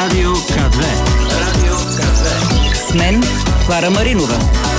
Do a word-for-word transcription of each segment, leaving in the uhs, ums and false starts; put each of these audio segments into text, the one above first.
Радио Ка две. Радио Ка две. С мен Клара Маринова.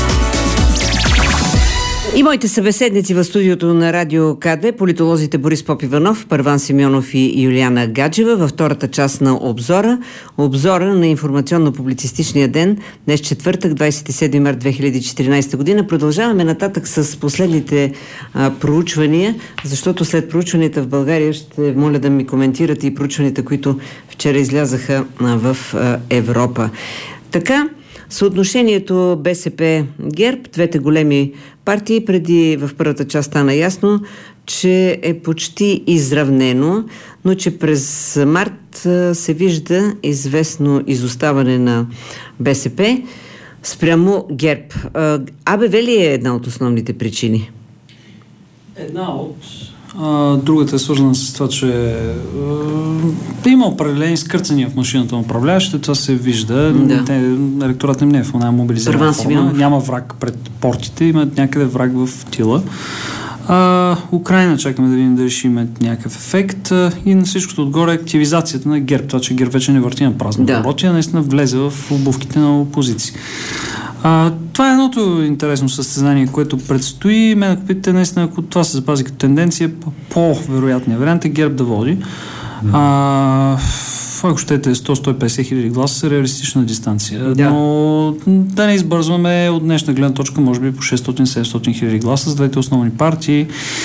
И моите събеседници в студиото на Радио Ка две, политолозите Борис Попиванов, Първан Симеонов и Юлиана Гаджева във втората част на обзора. Обзора на информационно-публицистичния ден, днес четвъртък, двадесет и седми март две хиляди и четиринадесета година. Продължаваме нататък с последните а, проучвания, защото след проучванията в България ще моля да ми коментирате и проучванията, които вчера излязаха а, в а, Европа. Така, съотношението БСП-ГЕРБ, двете големи партии, преди в първата част стана ясно, че е почти изравнено, но че през март се вижда известно изоставане на БСП спрямо ГЕРБ. АБВ ли е една от основните причини? Една от... А, другата е свързана с това, че а, има определени скърцания в машината на управляващите, това се вижда. Да. Те, електорат им не е в една мобилизирана форма. Няма враг пред портите, има някъде враг в тила. А, Украйна чакаме да видим дали ще има някакъв ефект а, и на всичкото отгоре активизацията на ГЕРБ. Това, че ГЕРБ вече не върти на празно да. работи, а наистина влезе в обувките на опозиции. А, това е едното интересно състезание, което предстои. Мен, ако питате, наистина, ако това се запази като тенденция, по-вероятният вариант е ГЕРБ да води. А, ако щете сто до сто и петдесет хиляди гласа са реалистична дистанция. Да. Но да не избързваме от днешна гледна точка, може би по шестстотин до седемстотин хиляди гласа с двете основни партии.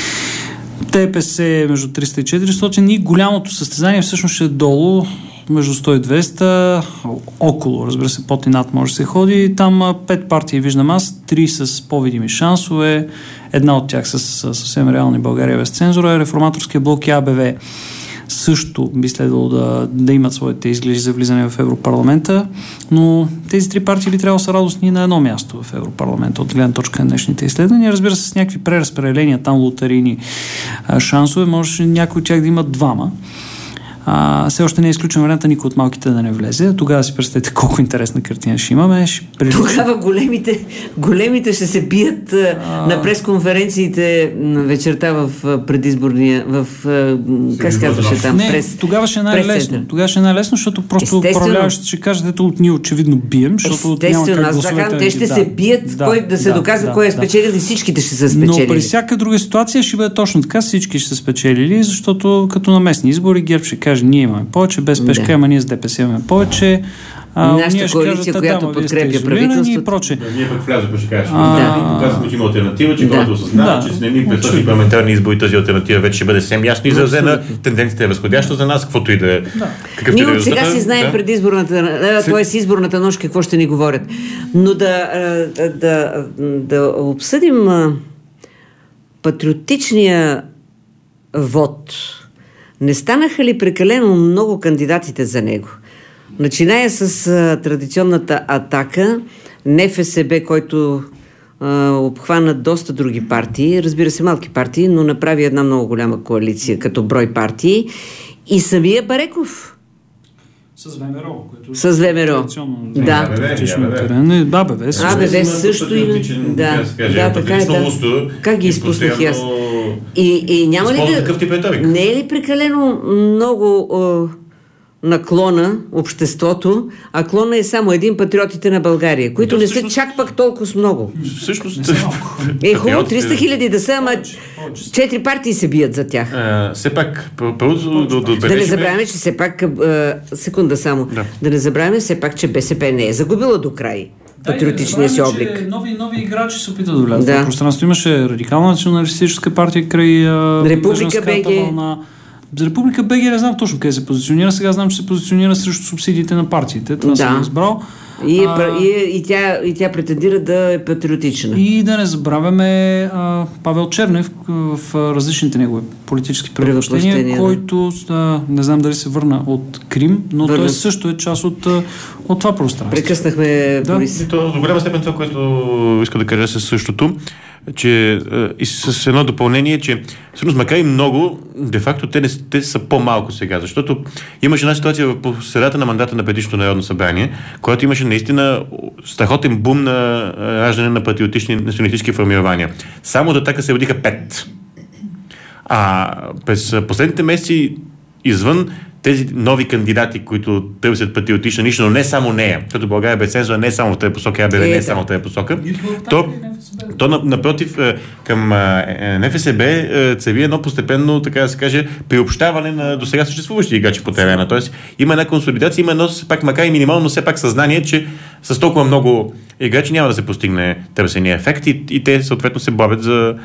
ДПС между триста и четиристотин и голямото състезание всъщност ще е долу между сто и двеста, около, разбира се, под и над може да се ходи. Там пет партии виждам аз, три с по-видими шансове, една от тях с съвсем реални България без цензура е Реформаторския блок и АБВ. Също би следвало да, да имат своите изглежди за влизане в Европарламента, но тези три партии би трябвало са радостни на едно място в Европарламента от гледна точка на днешните изследвания. Разбира се, с някакви преразпределения, там лотарийни шансове, може някой от тях да имат двама. А, все още не е изключен варианта никой от малките да не влезе. Тогава си представете колко интересна картина ще имаме. Ще прилича... Тогава големите, големите ще се бият а... на пресконференциите вечерта в предизборния, в как се казваше там? Не, прес... тогава ще е най-лесно. Тогава ще е най-лесно, защото просто управляващите ще кажат, ето от ние очевидно бием, защото няма как гласовете. Те ще да, се бият, да, кой, да се да, доказва да, кой е спечелил да. И всичките ще са спечелили. Но при всяка друга ситуация ще бъде точно така, всички ще са спечелили, защото като на местни избори ГЕРБ ще каже, ние имаме повече, без пешка, ама ние с ДПС имаме повече. А, нашата коалиция, кажат, която да, подкрепя правителството. Да, ние пък влязохме, ще кажем. Да. Показваме, че има алтернатива, че хората осъзнават, да. Че с неми през този парламентарни избори тази алтернатива вече ще бъде съвсем ясно изразена. Тенденцията е възходяща за нас, каквото и да е. Ние от сега си знаем да? предизборната, т.е. изборната нощ какво ще ни говорят. Но да, да, да, да обсъдим патриотичния вод. Не станаха ли прекалено много кандидатите за него? Начиная с а, традиционната атака, НФСБ, който а, обхвана доста други партии, разбира се малки партии, но направи една много голяма коалиция като брой партии, и самия Бареков. С ВМРО, което с ВМРО. Да. АБВ също. АБВ също има. Да, да, така е. Да. Как ги изпуснах аз? И, и няма ли да... Не е ли прекалено много е, наклона обществото, а клона е само един патриотите на България, които не са чак пак толкова с много. Всъщност... Е, хубаво, триста хиляди да са, ама четири партии се бият за тях. Все пак, първо да не забравяме, че все пак... Секунда само. Да не забравяме все пак, че БСП не е загубила до край патриотичния си облик. Нови, нови играчи се опитат да влязат да. В пространство. Имаше радикална националистическа партия край Република БГ. За Република БГ не знам точно къде се позиционира. Сега знам, че се позиционира срещу субсидиите на партиите. Това да. Съм разбрал. И, е, а, и, и, тя, и тя претендира да е патриотична. И да не забравяме а, Павел Чернев в, в различните негови политически предпочитания, който а, не знам дали се върна от Крим, но Върна. Той също е част от, от това пространство. Прекъснахме да. Борис. И то, до голяма степен това, което иска да кажа със същото, че и с едно допълнение, че всъщност макар и много, де-факто те, не, те са по-малко сега, защото имаше една ситуация в средата на мандата на предишното Народно събрание, която имаше наистина страхотен бум на раждане на патриотични националистически формирования. Само до така се родиха пет. А през последните месеци извън тези нови кандидати, които търсят патриотична ниша, но не само нея, защото България без цензура не е само в тази посока, а не е само в тази посока, то, то напротив към НФСБ цели едно постепенно, така да се каже, приобщаване на досега съществуващи играчи по терена. Тоест има една консолидация, има едно, пак макар и минимално, но все пак съзнание, че с толкова много играчи няма да се постигне търсения ефект и, и те съответно се бавят за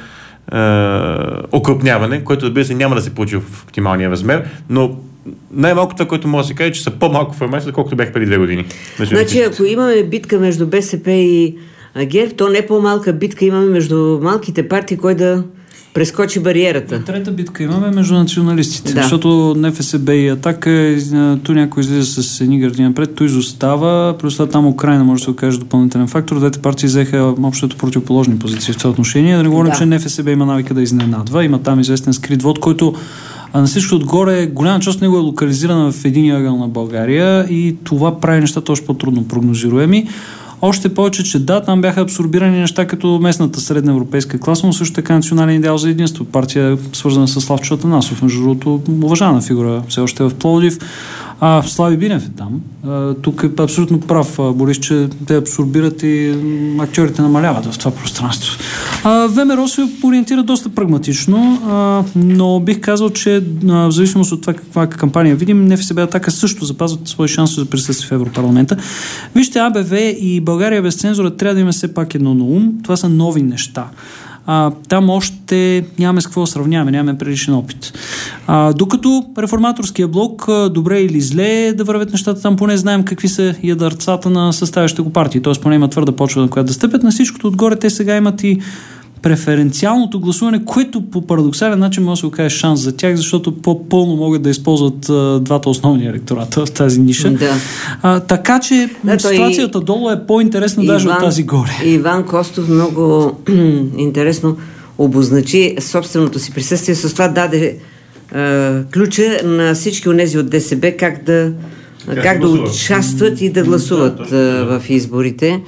окрупняване, което разбира се няма да се получи в оптималния размер, но най-малко това, което може да се каже, че са по-малко формации, колкото бях преди две години. Значи, ако имаме битка между БСП и ГЕРБ, то не по-малка битка имаме между малките партии, кой да прескочи бариерата. Трета битка имаме между националистите, да. Защото НФСБ и Атака, ту някой излиза с едни гърди напред, той изостава, плюс това там Украина може да се окаже допълнителен фактор. Двете партии взеха общото противоположни позиции в това отношение. Да не говорим, да. Че НФСБ има навика да изненадва, има там известен скрит вод, който а на всичко отгоре, голяма част от него е локализирана в един ъгъл на България и това прави нещата още по-трудно прогнозируеми. Още повече, че да, там бяха абсорбирани неща като местната средна европейска класа, но също така национален идеал за единство. Партия свързана с Славчо Атанасов, между другото уважана фигура, все още в Пловдив. А Слави Бинев е там. А, тук е абсолютно прав Борис, че те абсорбират и актьорите намаляват в това пространство. А, ВМРО се ориентира доста прагматично, а, но бих казал, че а, в зависимост от това каква кампания видим, НФСБ Атака също запазват свои шансове за присъствие в Европарламента. Вижте, АБВ и България без цензура трябва да има все пак едно на ум. Това са нови неща. А, там още нямаме с какво да сравняваме, нямаме предишен опит. А, докато реформаторския блок, добре или зле да вървят нещата, там поне знаем какви са ядърцата на съставящите го партии, т.е. поне има твърда почва, на която да стъпят. На всичкото отгоре те сега имат и преференциалното гласуване, което по парадоксален начин може да се окаже шанс за тях, защото по-пълно могат да използват а, двата основни електората в тази ниша. Да. А, така че да, ситуацията и... долу е по-интересна Иван, даже от тази горе. Иван Костов много интересно обозначи собственото си присъствие. С това даде а, ключа на всички онези от ДСБ как да, как как да участват и да гласуват а, в изборите.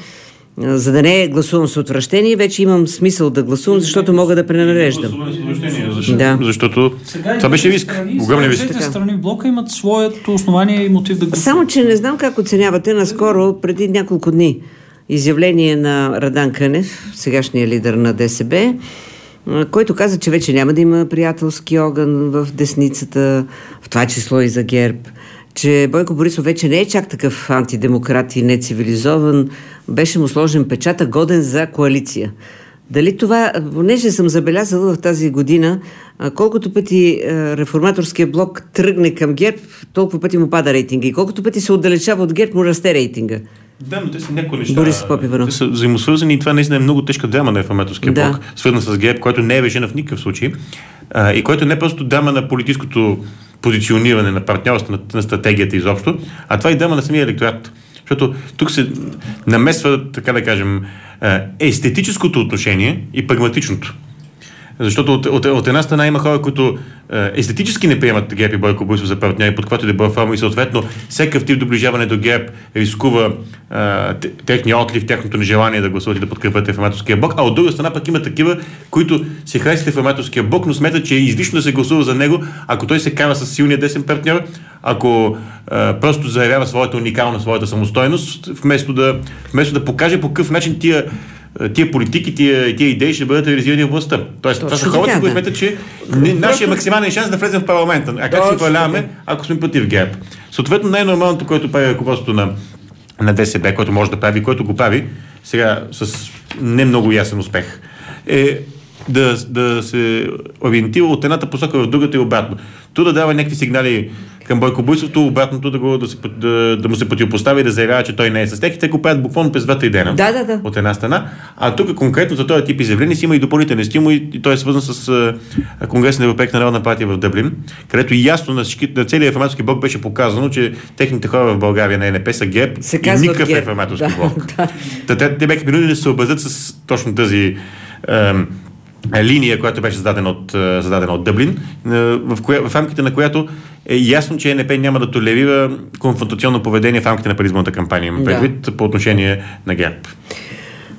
За да не гласувам с отвращение, вече имам смисъл да гласувам, защото мога да пренареждам. Защо? Да. Защото сега това беше риск. Огромни риск. Двете страни в блока имат своето основание и мотив да гласуват. Само, че не знам как оценявате наскоро, преди няколко дни, изявление на Радан Кънев, сегашния лидер на ДСБ, който каза, че вече няма да има приятелски огън в десницата, в това число и за ГЕРБ, че Бойко Борисов вече не е чак такъв антидемократ и нецивилизован, беше му сложен печата, годен за коалиция. Дали това, понеже съм забелязала в тази година, колкото пъти реформаторския блок тръгне към ГЕРБ, толкова пъти му пада рейтинга. И колкото пъти се отдалечава от ГЕРБ, му расте рейтинга. Да, но те са някои неща. Борис Попиванов. Те са взаимосвързани и това наистина е много тежка драма на реформаторския да. блок, свързана с ГЕРБ, който не е решена в никакъв случай. А, и който не е просто драма на политическото позициониране на партньорство, на, на стратегията изобщо, а това е драма на самия електорат. Защото тук се намесва, така да кажем, естетическото отношение и прагматичното. Защото от, от, от една страна има хора, които е, естетически не приемат ГЕРБ и Бойко Борисов за партньори, под каквато и да бъде форма и съответно всекъв тип доближаване до ГЕРБ рискува е, техния отлив, тяхното нежелание да гласуват и да подкрепят реформаторския блок, а от друга страна пък има такива, които се харесват реформаторския блок, но смятат, че е излишно да се гласува за него, ако той се кара с силния десен партньор, ако е, просто заявява своята уникална, своята самостойност, вместо да, вместо да покаже по какъв начин тия тия политики, тия, тия идеи ще бъдат реализирани в властта. Тоест, това са хората, които сметат, че не, нашия максимален шанс да влезем в парламента. А как ще управляваме, ако сме против ГЕРБ? Съответно, най-нормалното, което прави ръководството на, на ДСБ, което може да прави, което го прави, сега с не много ясен успех, е да, да се ориентира от едната посока в другата и обратно. То да дава някакви сигнали към Бойко Борисов, то обратното да, го, да, се, да, да му се противопостави и да заявява, че той не е с тях. И те го правят буквално през двата дена. Да, да, да. От една страна. А тук конкретно за този тип изявления си има и допълнителен стимул и той е свързан с а, Конгрес на Европейска народна партия в Дъблин, където ясно на, всички, на целия реформаторски блок беше показано, че техните хора в България на ЕНП са ГЕРБ и никакъв ГЕРБ. Реформаторски да, блок. Да. Те, те бяха принудени да се съобразят с точно тази ам, линия, която беше зададена от, зададена от Дъблин, в, коя, в рамките на която е ясно, че ЕНП няма да толерира конфронтационно поведение в рамките на предизборната кампания, да. Предвид по отношение на ГЕРБ.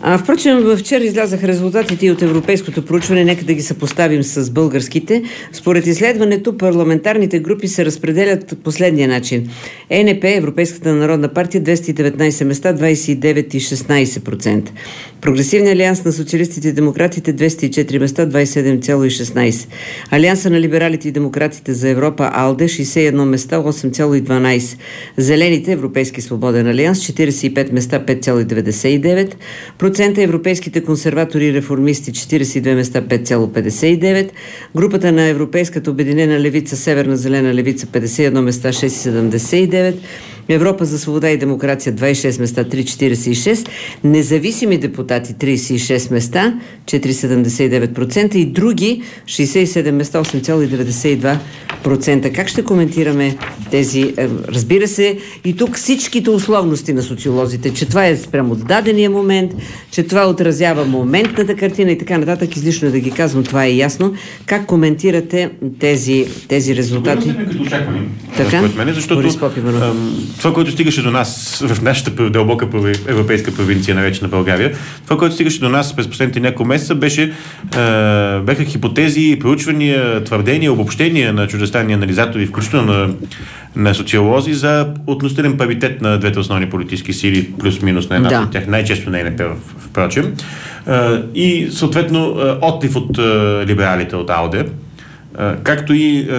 А, впрочем, вчера излязаха резултатите от европейското проучване, нека да ги съпоставим с българските. Според изследването, парламентарните групи се разпределят последния начин. Е Ен Пе, Европейската народна партия, двеста и деветнайсет места, двайсет и девет цяло и шестнайсет процента. Прогресивният алианс на социалистите и демократите, двеста и четири места, двайсет и седем цяло и шестнайсет. Алианса на либералите и демократите за Европа, АЛДЕ, шейсет и едно места, осем цяло и дванайсет. Зелените, Европейски свободен алианс, четирийсет и пет места, пет цяло и деветдесет и девет процента. Европейските консерватори и реформисти, четирийсет и две места, пет цяло петдесет и девет. Групата на Европейската обединена левица, Северна зелена левица, петдесет и едно места, шест цяло седемдесет и девет. Европа за свобода и демокрация, двайсет и шест места, три цяло четирийсет и шест. Независими депутати, трийсет и шест места, четири цяло седемдесет и девет процента. И други, шейсет и седем места, осем цяло деветдесет и два процента. Как ще коментираме тези? Разбира се, и тук всичките условности на социолозите, че това е спрямо дадения момент, че това отразява моментната картина и така нататък. Излишно да ги казвам, това е ясно. Как коментирате тези, тези резултати? Добре, като очакваме. Така? Мене, защото това, което стигаше до нас в нашата дълбока европейска провинция, наречена България, това, което стигаше до нас през последните няколко месеца, беше, е, бяха хипотези, проучвания, твърдения, обобщения на чуждестранни анализатори, включително на, на социолози, за относителен паритет на двете основни политически сили, плюс-минус на едната да. от тях, най-често на Е Ен Пе, впрочем. Е, и съответно отлив от е, либералите от АЛДЕ, е, както и е,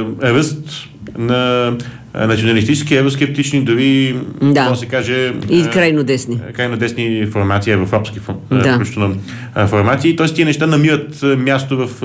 ръст на националистически, евроскептични, дори, да се каже... И крайно десни. Крайно десни формации, еврофобски да. формации. Тоест, тия неща намират място в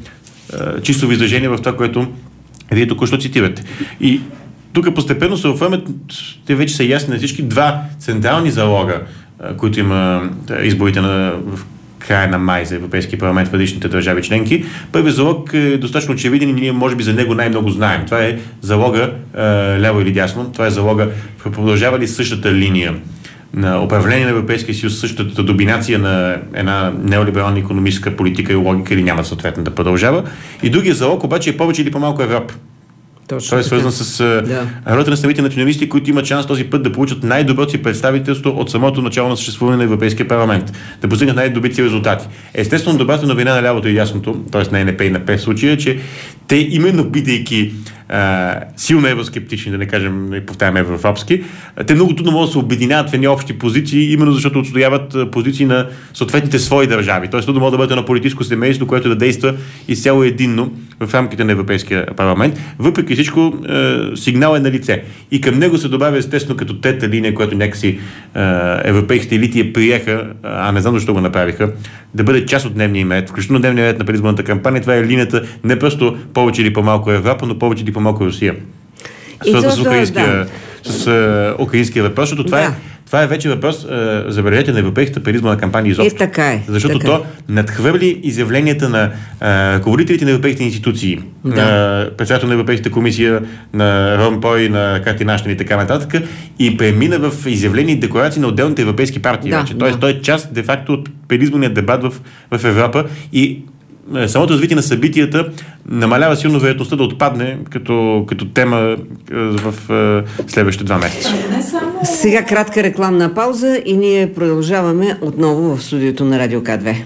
чисто изражение в това, което вие току-що цитирате. И тук постепенно се оформят, те вече са ясни на всички, два централни залога, които има изборите на края на май за Европейския парламент в различните държави членки. Първият залог е достатъчно очевиден и ние може би за него най-много знаем. Това е залога е, ляво или дясно. Това е залога продължава ли същата линия на управление на Европейския съюз, същата доминация на една неолиберална икономическа политика и логика или няма съответно да продължава. И другия залог обаче е повече или по-малко Европа. Точно Той е свързан с да. ролята на самите националисти, които имат шанс този път да получат най-доброто си представителство от самото начало на съществуване на Европейския парламент. Да постигнат най-добрите си резултати. Естествено, добрата новина на лявото и дясното, т.е. на Е Ен Пе и на Пе случая, че те именно бидейки а, силно евроскептични, да не кажем, не повтаряме еврофобски, те много трудно могат да се обединяват в едни общи позиции, именно защото отстояват позиции на съответните свои държави. Тоест, трудно може да бъде едно политическо семейство, което да действа изцяло единно в рамките на Европейския парламент. Въпреки всичко, е, сигнал е на лице. И към него се добавя естествено като трета линия, която някакси е, европейските елити я приеха, а не знам защо го направиха, да бъде част от дневния им ред, включително дневния ред на предизборната кампания. Това е линията не просто повече или по-малко Европа, но повече или по-малко Русия. Свързано с украинския, да. с, uh, украинския въпрос, защото това, да. е, това е вече въпрос, uh, забележете, на европейската предизборна кампания изобщо. Е, така е. Защото така то е. надхвърли изявленията на uh, ръководителите на европейските институции, да. на председател на Европейската комисия, на Ромпой, на Кати Аштън и така нататък, и премина в изявления и декларации на отделните европейски партии. Да, вече. Тоест, да. той е част, де факто, от предизборния дебат в, в Европа и самото развитие на събитията намалява силно вероятността да отпадне като, като тема в следващите два месеца. Сега кратка рекламна пауза и ние продължаваме отново в студиото на Радио К две.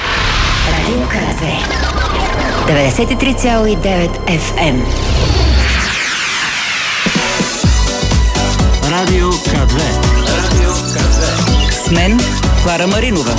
Радио К две. деветдесет и три цяло и девет Еф Ем. Радио К две. Радио К две. С мен Клара Маринова.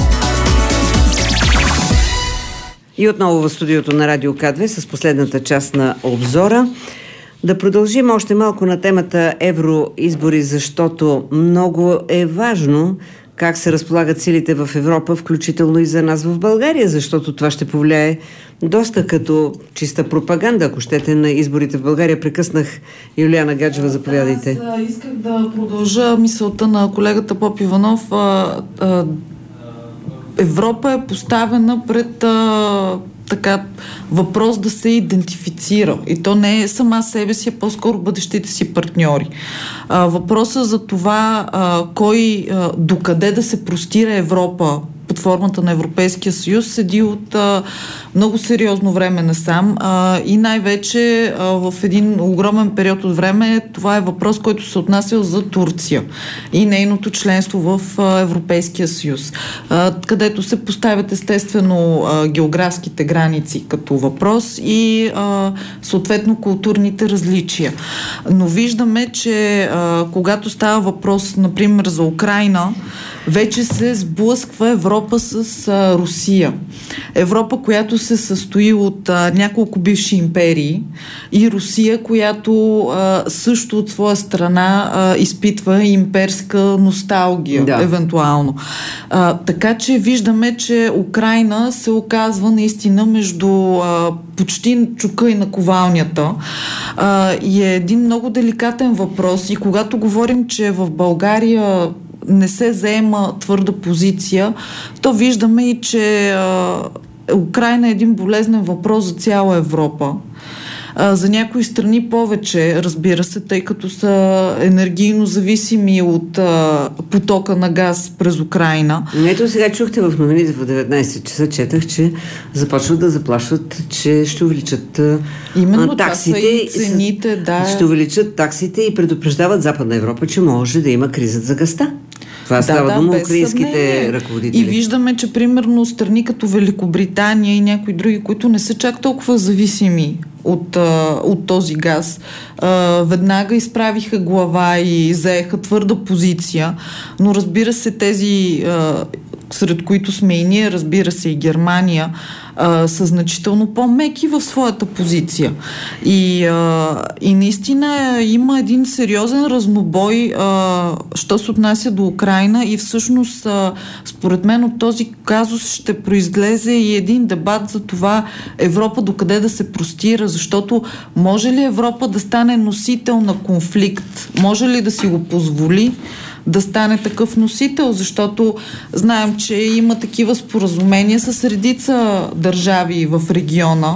И отново в студиото на Радио К две с последната част на обзора. Да продължим още малко на темата евроизбори, защото много е важно как се разполагат силите в Европа, включително и за нас в България, защото това ще повлияе доста като чиста пропаганда, ако щете, на изборите в България. Прекъснах Юлиана Гаджева, заповядайте. Аз исках да продължа мисълта на колегата Попиванов. А, а, Европа е поставена пред а, така, въпрос да се идентифицира. И то не е сама себе си, а по-скоро бъдещите си партньори. А, въпросът за това а, кой а, докъде да се простира Европа под формата на Европейския съюз седи от а, много сериозно време насам а, и най-вече а, в един огромен период от време това е въпрос, който се отнася за Турция и нейното членство в а, Европейския съюз, а, където се поставят естествено а, географските граници като въпрос и а, съответно културните различия. Но виждаме, че а, когато става въпрос, например, за Украйна, вече се сблъсква Европа с а, Русия. Европа, която се състои от а, няколко бивши империи и Русия, която а, също от своя страна а, изпитва имперска носталгия, да. евентуално. А, така че виждаме, че Украйна се оказва наистина между а, почти чука и наковалнята а, и е един много деликатен въпрос и когато говорим, че в България не се заема твърда позиция, то виждаме и, че а, Украйна е един болезнен въпрос за цяла Европа. А, за някои страни повече, разбира се, тъй като са енергийно зависими от а, потока на газ през Украйна. Ето сега чухте в новините в деветнайсет часа, четах, че започват да заплашват, че ще увеличат Именно таксите. И цените, да. Ще увеличат таксите и предупреждават Западна Европа, че може да има криза за газта. Това да, става да, дума украинските ръководители. И виждаме, че примерно страни като Великобритания и някои други, които не са чак толкова зависими от, а, от този газ, а, веднага изправиха глава и заеха твърда позиция, но разбира се тези, а, сред които сме и ние, разбира се и Германия, а, са значително по-меки в своята позиция. И, а, и наистина има един сериозен разнобой, а, що се отнася до Украйна и всъщност а, според мен от този казус ще произлезе и един дебат за това Европа докъде да се простира, защото може ли Европа да стане носител на конфликт? Може ли да си го позволи да стане такъв носител, защото знаем, че има такива споразумения с редица държави в региона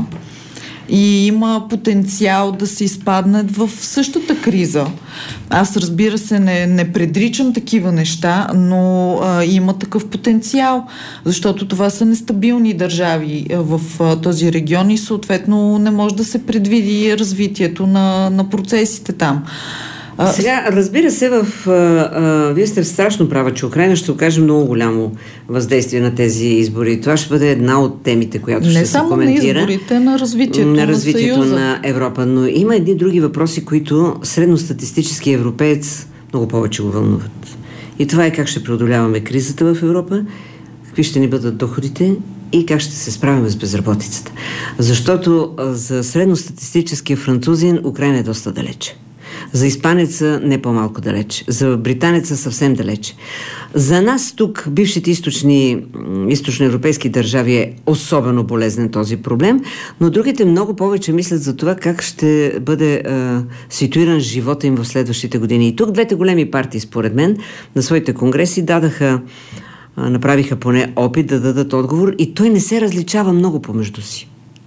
и има потенциал да се изпаднат в същата криза. Аз, разбира се, не, не предричам такива неща, но а, има такъв потенциал, защото това са нестабилни държави а, в а, този регион и съответно не може да се предвиди развитието на, на процесите там. Сега, разбира се, в, а, а, вие сте страшно права, че Украйна ще окаже много голямо въздействие на тези избори. Това ще бъде една от темите, която не ще се коментира. Не само на изборите, на развитието на, на развитието Съюза. на Европа. Но има едни други въпроси, които средностатистически европеец много повече го вълнуват. И това е как ще преодоляваме кризата в Европа, какви ще ни бъдат доходите и как ще се справим с безработицата. Защото за средностатистическия французин Украйна е доста далече. За испанеца не по-малко далеч. За британеца съвсем далеч. За нас тук, бившите източни, източноевропейски държави, е особено болезнен този проблем, но другите много повече мислят за това как ще бъде а, ситуиран живота им в следващите години. И тук двете големи партии, според мен, на своите конгреси дадаха, а, направиха поне опит да дадат отговор и той не се различава много помежду си.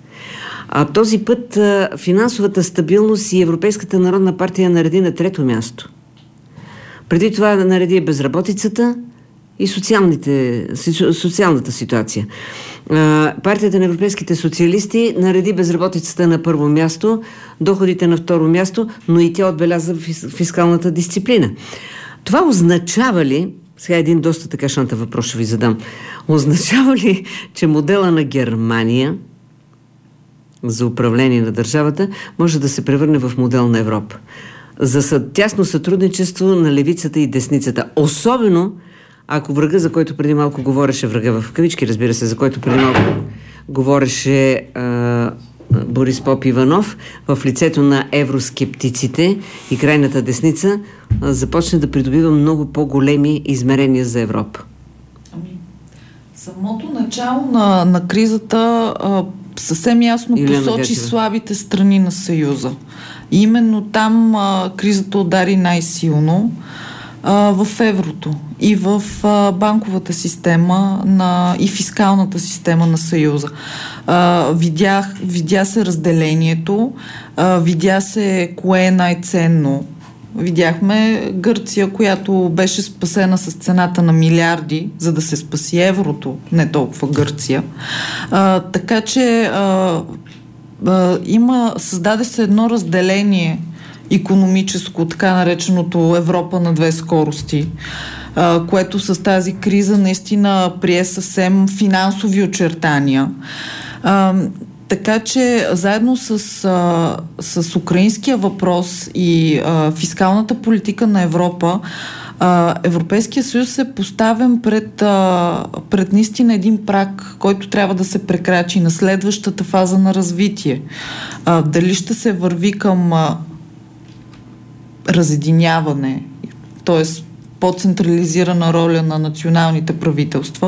А този път а, финансовата стабилност и Европейската народна партия нареди на трето място. Преди това нареди безработицата и социалните, социалната ситуация. А, партията на европейските социалисти нареди безработицата на първо място, доходите на второ място, но и тя отбеляза фискалната дисциплина. Това означава ли, сега един доста така шанта въпрос ще ви задам, означава ли, че модела на Германия за управление на държавата може да се превърне в модел на Европа? За тясно сътрудничество на левицата и десницата. Особено ако врага, за който преди малко говореше, врага в кавички, разбира се, за който преди малко говореше а, Борис Попиванов, в лицето на евроскептиците и крайната десница, а, започне да придобива много по-големи измерения за Европа. Ами, самото начало на, на кризата а, съвсем ясно Юлиана посочи Гачева. Слабите страни на Съюза. И именно там а, кризата удари най-силно а, в еврото и в а, банковата система на, и фискалната система на Съюза. А, видях, видя се разделението, а, видя се кое е най-ценно Видяхме Гърция, която беше спасена с цената на милиарди, за да се спаси еврото, не толкова Гърция. А, така че а, а, има, създаде се едно разделение икономическо, така нареченото Европа на две скорости, а, което с тази криза наистина прие съвсем финансови очертания. А, така че заедно с, а, с украинския въпрос и а, фискалната политика на Европа, а, Европейския съюз е поставен пред, а, пред наистина един праг, който трябва да се прекрачи на следващата фаза на развитие. А, дали ще се върви към а, разединяване, т.е. по-централизирана роля на националните правителства,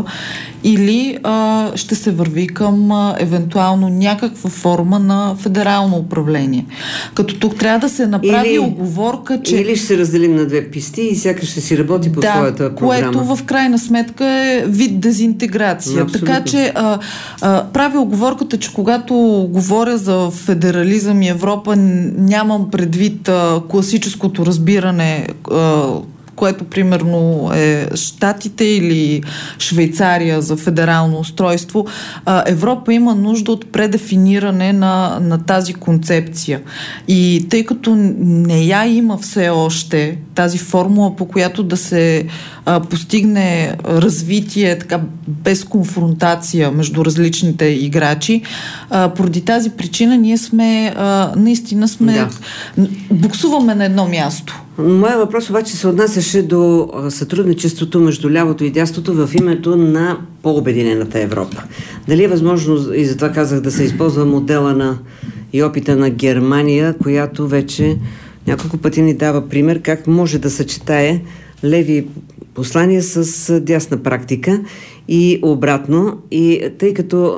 или а, ще се върви към а, евентуално някаква форма на федерално управление. Като тук трябва да се направи или, оговорка, че... Или ще се разделим на две писти и сякаш ще си работи по да, своята програма. Което в крайна сметка е вид дезинтеграция. Абсолютно. Така че а, а, прави оговорката, че когато говоря за федерализъм и Европа, нямам предвид а, класическото разбиране, а, което примерно е Щатите или Швейцария за федерално устройство. А, Европа има нужда от предефиниране на, на тази концепция. И тъй като не я има все още тази формула, по която да се а, постигне развитие така, без конфронтация между различните играчи, а, поради тази причина ние сме а, наистина сме да. буксуваме на едно място. Моя въпрос обаче се отнасяше до сътрудничеството между лявото и дясното в името на по-обединената Европа. Дали е възможно, и затова казах, да се използва модела на и опита на Германия, която вече няколко пъти ни дава пример как може да съчетае леви послания с дясна практика и обратно. И тъй като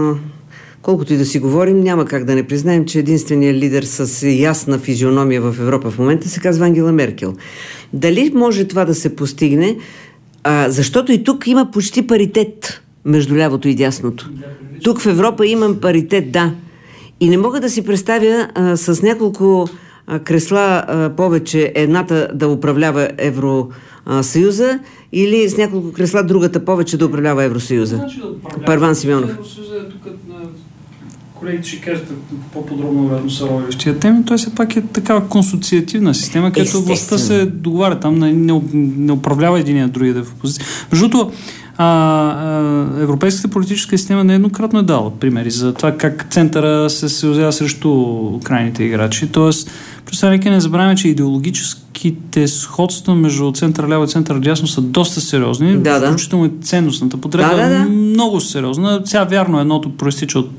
колкото и да си говорим, няма как да не признаем, че единственият лидер с ясна физиономия в Европа в момента се казва Ангела Меркел. Дали може това да се постигне? А, защото и тук има почти паритет между лявото и дясното. Тук в Европа имам паритет, да. И не мога да си представя а, с няколко а, кресла а, повече едната да управлява Евросъюза или с няколко кресла другата повече да управлява Евросъюза. Значи да управлява Първан Симеонов. Евросъюза е тук на... Колегите ще кажат по-подробно, вероятно са роли в тия теми. Той все пак е такава консоциативна система, където властта се договаря там, не, не управлява единия другия да е в опозиция. Между другото, а, а, европейската политическа система нееднократно е дала примери за това как центъра се съюзява срещу крайните играчи. Тоест, просто не забравяме, че идеологическите сходства между център ляво и център дясно са доста сериозни. Да, да. Включително и ценностната потреба да, да, да. много сериозна. Сега вярно едното проистича от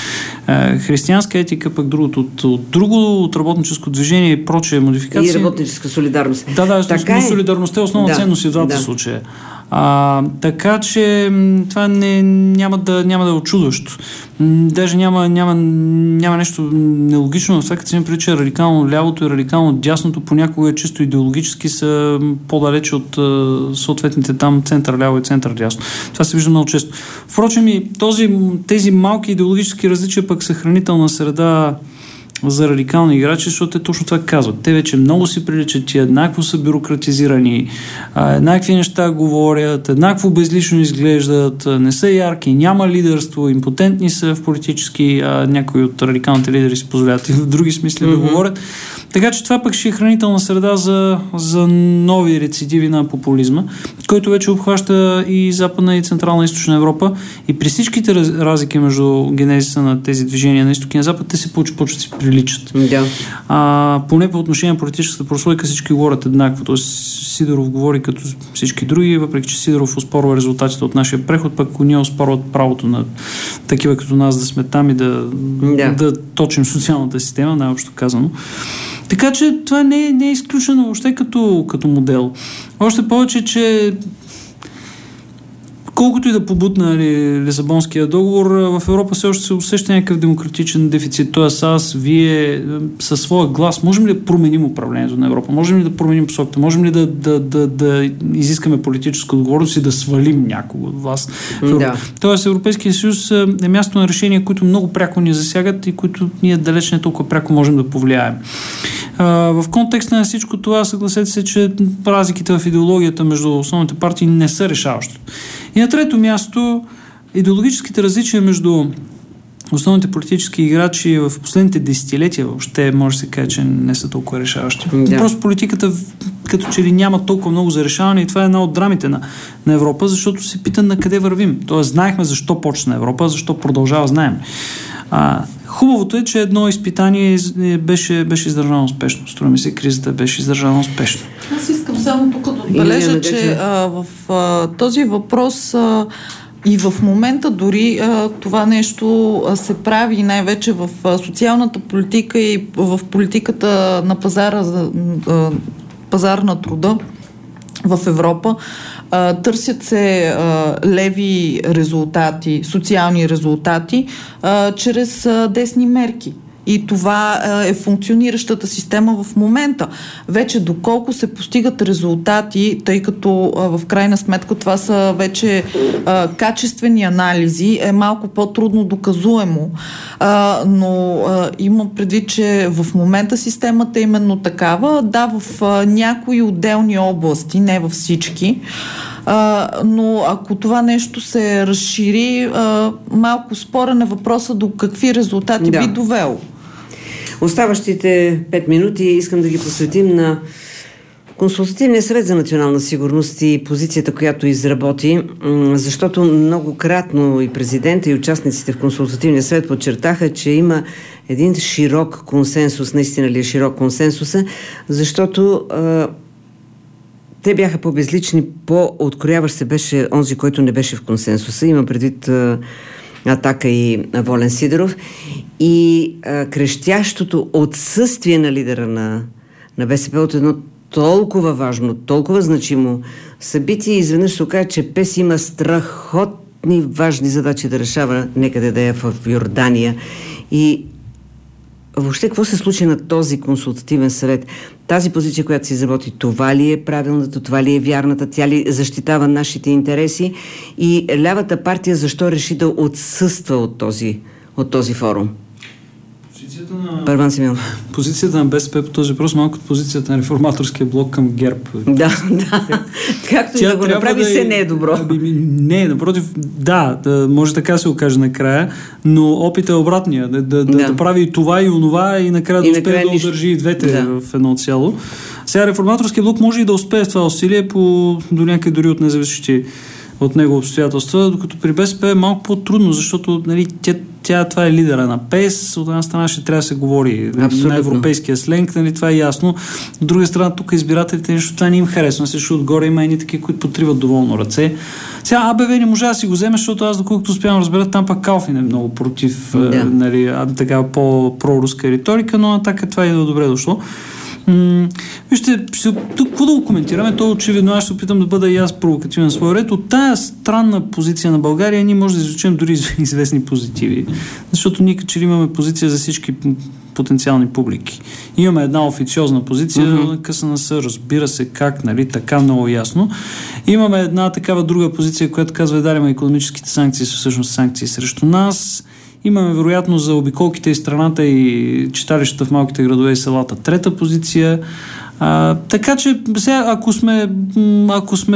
е, християнска етика, пък другото от, от друго, от работническо движение и прочие модификации. И работническа солидарност. Да, да, така е. Солидарността е основна да, ценност и в двата да. случая. А, така че това не, няма, да, няма да е очудващо. Даже няма, няма, няма нещо нелогично в това, като си прилича, че радикално лявото и радикално дясното понякога е чисто идеологически са по-далече от uh, съответните там център ляво и център дясно. Това се вижда много често. Впрочем и този, тези малки идеологически различия пък са хранителна среда за радикални играчи, защото те точно това казват. Те вече много си приличат, че еднакво са бюрократизирани, еднакви неща говорят, еднакво безлично изглеждат, не са ярки, няма лидерство, импотентни са в политически, а някои от радикалните лидери си позволяват и в други смисли mm-hmm. да говорят. Така че това пък ще е хранителна среда за, за нови рецидиви на популизма, който вече обхваща и Западна и Централна и Източна Европа. И при всичките раз, разлики между генезиса на тези движения на Изток и на Запад, те се почват да си приличат. Да. А, поне по отношение на политическата прослойка всички говорят еднакво. Тоест Сидоров говори като всички други, въпреки че Сидоров оспорва резултатите от нашия преход, пък ние оспорват правото на такива като нас да сме там и да, да. да точим социалната система, най-общо казано. Така че това не е, не е изключено въобще като, като модел. Още повече, че колкото и да побутна Лисабонския договор, в Европа все още се усеща някакъв демократичен дефицит. Тоест аз, вие със своя глас можем ли да променим управлението на Европа? Можем ли да променим посоката? Можем ли да, да, да, да изискаме политическа отговорност и да свалим някого от власт? Да. Тоест Европейския съюз е място на решения, които много пряко ни засягат и които ние далеч не толкова пряко можем да повлияем. А, в контекста на всичко това, съгласете се, че разликите в идеологията между основните партии не са решаващо. И на трето място, идеологическите различия между основните политически играчи в последните десетилетия въобще може да се каже, че не са толкова решаващи. Да. Просто политиката като че ли няма толкова много за решаване и това е една от драмите на, на Европа, защото се пита на къде вървим. Тоест знаехме защо почна Европа, защо продължава, знаем. А, хубавото е, че едно изпитание беше, беше издържано успешно. Струва ми се, кризата беше издържана успешно. Аз искам само тук да отбележа, че а, в а, този въпрос а, и в момента дори а, това нещо а, се прави най-вече в а, социалната политика и в политиката на пазара, а, пазар на труда в Европа. А, търсят се а, леви резултати, социални резултати, а, чрез а, десни мерки. И това а, е функциониращата система в момента. Вече доколко се постигат резултати, тъй като а, в крайна сметка това са вече а, качествени анализи, е малко по-трудно доказуемо. А, но а, имам предвид, че в момента системата е именно такава. Да, в а, някои отделни области, не във всички, А, но ако това нещо се разшири, а, малко спорен е въпроса до какви резултати да. би довело. Оставащите пет минути искам да ги посветим на Консултативния съвет за национална сигурност и позицията, която изработи, защото многократно и президента, и участниците в Консултативния съвет подчертаха, че има един широк консенсус, наистина ли е широк консенсуса, защото а, те бяха по-безлични, по-открояващ се беше онзи, който не беше в консенсуса. Има предвид а, Атака и а, Волен Сидеров. И а, крещящото отсъствие на лидера на, на БСП от едно толкова важно, толкова значимо събитие, изведнъж се оказа, че ПЕС има страхотни важни задачи да решава некъде да е в Йордания. И въобще, какво се случи на този консултативен съвет? Тази позиция, която се изработи, това ли е правилната, това ли е вярната, тя ли защитава нашите интереси? И лявата партия защо реши да отсъства от този, от този форум? Позицията на... Първан Симеонов. Позицията на БСП по този въпрос малко от позицията на реформаторския блок към ГЕРБ. Да, да. Както и да го направи, се не е добро. Не, напротив, да, да, може така се окаже накрая, но опитът е обратния. Да, да, да. да прави и това и онова и накрая и да успее да удържи и двете да. в едно цяло. Сега реформаторския блок може и да успее в това усилие по, до някъде дори от независещи от него обстоятелства, докато при БСП е малко по-трудно, защото нали, тя, тя, това е лидера на ПЕС, от една страна ще трябва да се говори абсолютно на европейския сленг, нали, това е ясно. От друга страна, тук избирателите нещо това не им харесва, защото отгоре има едни такива, които потриват доволно ръце. Сега АБВ не може да си го вземе, защото аз, доколкото успявам да разбера, там пак Калфин е много против да. нали, така по-проруска риторика, но така това е добре дошло. М- вижте, ще, тук какво да го коментираме, то очевидно аз ще опитам да бъда и аз провокативен на своя ред. От тая странна позиция на България ние може да извлечем дори известни позитиви, защото ние че имаме позиция за всички потенциални публики. Имаме една официозна позиция, mm-hmm. късана се, разбира се как, нали, така много ясно. Имаме една такава друга позиция, която казва, да, икономическите санкции са всъщност санкции срещу нас. Имаме вероятно за обиколките и страната и читалищата в малките градове и селата трета позиция. А, така че сега, ако сме, ако сме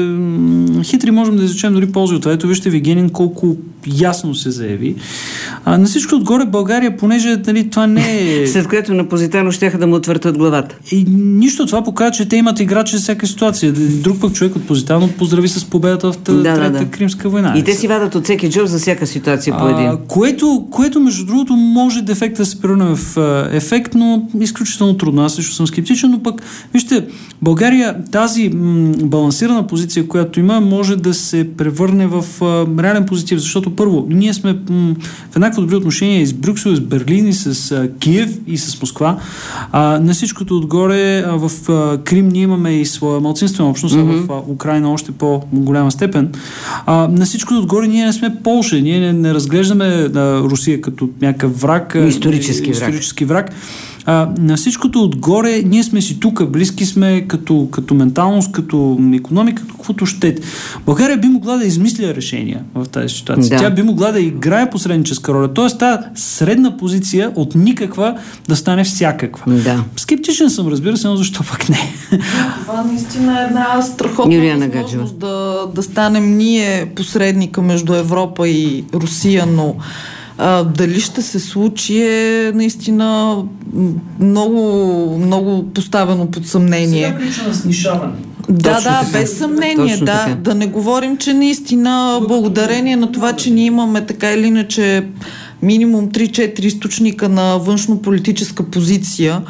хитри, можем да изречем дори ползи от това. Ето вижте Вигенин колко ясно се заяви. А, на всичко отгоре България, понеже нали, това не е... След което на Позитано щяха да му отвъртат главата. И нищо това показва, че те имат играчи за всяка ситуация. Друг пък човек от Позитано поздрави с победата в да, Трета да, да. Кримска война. И те си вадат от всеки джоб за всяка ситуация по един. А, което, което, между другото, може дефекта да се превърне в ефект, но изключително трудно. Аз също съм скептичен, но пък, вижте, България тази м- балансирана позиция, която има, може да се превърне в а, реален позитив, защото първо, ние сме м- в еднакво добри отношения и с Брюксел, и с Берлин, и с а, Киев, и с Москва. А, на всичкото отгоре а, в а, Крим ние имаме и своя малцинствена общност, mm-hmm. а в а, Украйна още по-голяма степен. А, на всичкото отгоре ние не сме Полша, ние не, не разглеждаме а, Русия като някакъв враг, исторически, исторически враг. враг. А, на всичкото отгоре, ние сме си тук, близки сме като, като менталност, като икономика, като каквото щете. България би могла да измисля решения в тази ситуация. Да. Тя би могла да играе посредническа роля. Тоест, тази средна позиция от никаква да стане всякаква. Да. Скептичен съм, разбира се, но защо пък не? Това наистина е една страхотна Юлиана възможност да, да станем ние посредника между Европа и Русия, но а, дали ще се случи е наистина много, много поставено под съмнение. Сега прилича на снишаване. Да, Точно да, така. без съмнение, Точно да. така. Да не говорим, че наистина благодарение на това, че ние имаме така или иначе минимум три-четири източника на външно-политическа позиция,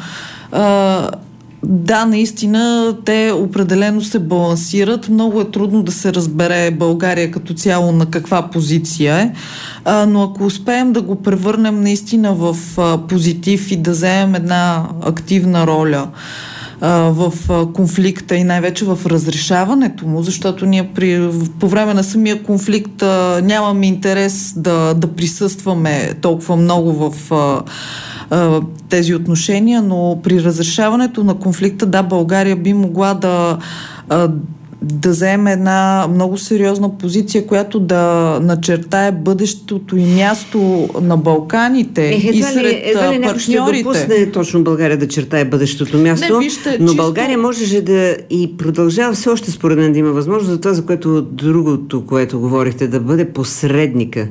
а, да, наистина, те определено се балансират. Много е трудно да се разбере България като цяло на каква позиция е, а, но ако успеем да го превърнем наистина в а, позитив и да вземем една активна роля в конфликта и най-вече в разрешаването му, защото ние при, по време на самия конфликт а, нямаме интерес да, да присъстваме толкова много в а, а, тези отношения, но при разрешаването на конфликта, да, България би могла да а, да заеме една много сериозна позиция, която да начертае бъдещото и място на Балканите е, и сред ли, едва ли някой ще допусне точно България да чертае бъдещото място, Не, вижте, но чисто... България можеше да и продължава все още според мен да има възможност за това, за което другото, което говорихте, да бъде посредника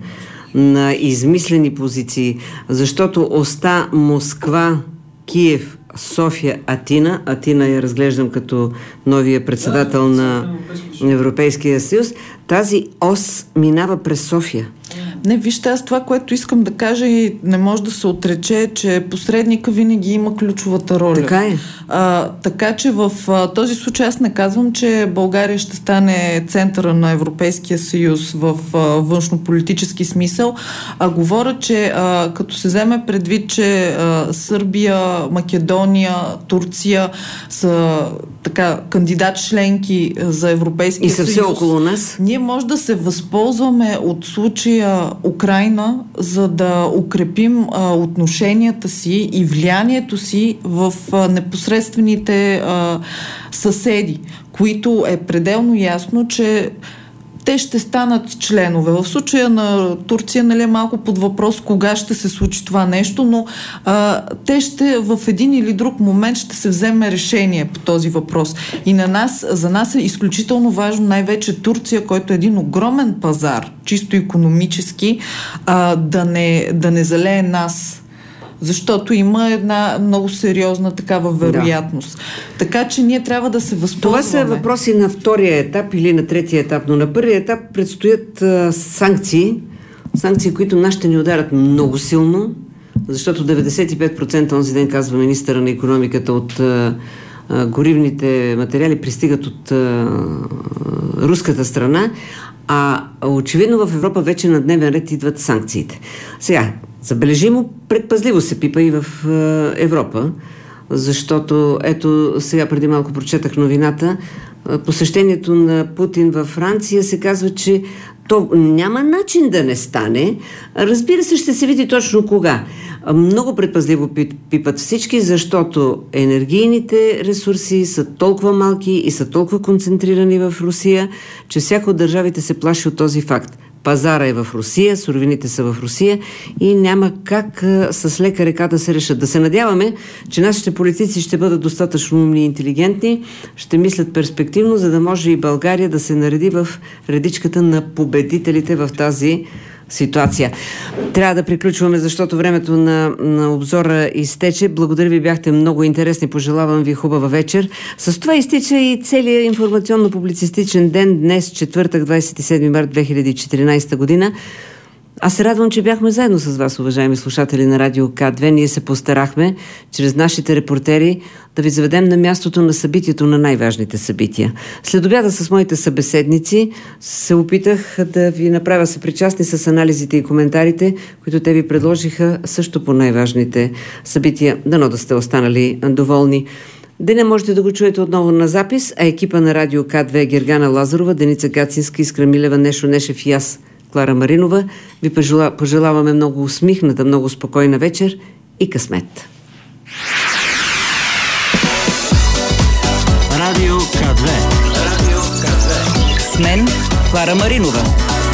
на измислени позиции, защото оста Москва, Киев, София, Атина. Атина я разглеждам като новия председател да, на Европейския съюз. Тази ос минава през София. Не, вижте, аз това, което искам да кажа и не може да се отрече, че посредника винаги има ключовата роля. Така е. А, така че в а, този случай аз не казвам, че България ще стане центъра на Европейския съюз в а, външно-политически смисъл, а говоря, че а, като се вземе предвид, че а, Сърбия, Македония, Турция са така кандидат-членки за Европейския съюз. И са все около нас. Ние може да се възползваме от случая Украйна, за да укрепим а, отношенията си и влиянието си в а, непосредствените а, съседи, които е пределно ясно, че те ще станат членове. В случая на Турция, нали, е малко под въпрос кога ще се случи това нещо, но а, те ще в един или друг момент ще се вземе решение по този въпрос. И на нас, за нас е изключително важно най-вече Турция, който е един огромен пазар, чисто икономически, а, да не, да не залее нас. Защото има една много сериозна такава вероятност. Да. Така че ние трябва да се възползваме. Това са въпроси на втория етап или на третия етап, но на първия етап предстоят а, санкции. Санкции, които нас ще ни ударят много силно, защото деветдесет и пет процента онзи ден, казва министъра на икономиката, от а, а, горивните материали пристигат от а, руската страна, а очевидно в Европа вече на дневен ред идват санкциите. Сега, забележимо предпазливо се пипа и в е, Европа, защото ето сега преди малко прочетах новината, посещението на Путин във Франция се казва, че то няма начин да не стане. Разбира се, ще се види точно кога. Много предпазливо пипат всички, защото енергийните ресурси са толкова малки и са толкова концентрирани в Русия, че всяка от държавите се плаши от този факт. Пазара е в Русия, суровините са в Русия и няма как а, с лека ръка да се решат. Да се надяваме, че нашите политици ще бъдат достатъчно умни и интелигентни, ще мислят перспективно, за да може и България да се нареди в редичката на победителите в тази ситуация. Трябва да приключваме, защото времето на, на обзора изтече. Благодаря ви, бяхте много интересни. Пожелавам ви хубава вечер. С това изтича и целият информационно-публицистичен ден днес, четвъртък, двадесет и седми март две хиляди и четиринадесета година. Аз се радвам, че бяхме заедно с вас, уважаеми слушатели на Радио К две. Ние се постарахме, чрез нашите репортери, да ви заведем на мястото на събитието, на най-важните събития. След обяда с моите събеседници се опитах да ви направя съпричастни с анализите и коментарите, които те ви предложиха също по най-важните събития. Дано да сте останали доволни. Деня можете да го чуете отново на запис, а екипа на Радио К две, Гергана Лазарова, Деница Гацинска, Искра Милева, Нешо Нешев и аз, Клара Маринова, ви пожелаваме много усмихната, много спокойна вечер и късмет. две. С мен Клара Маринова.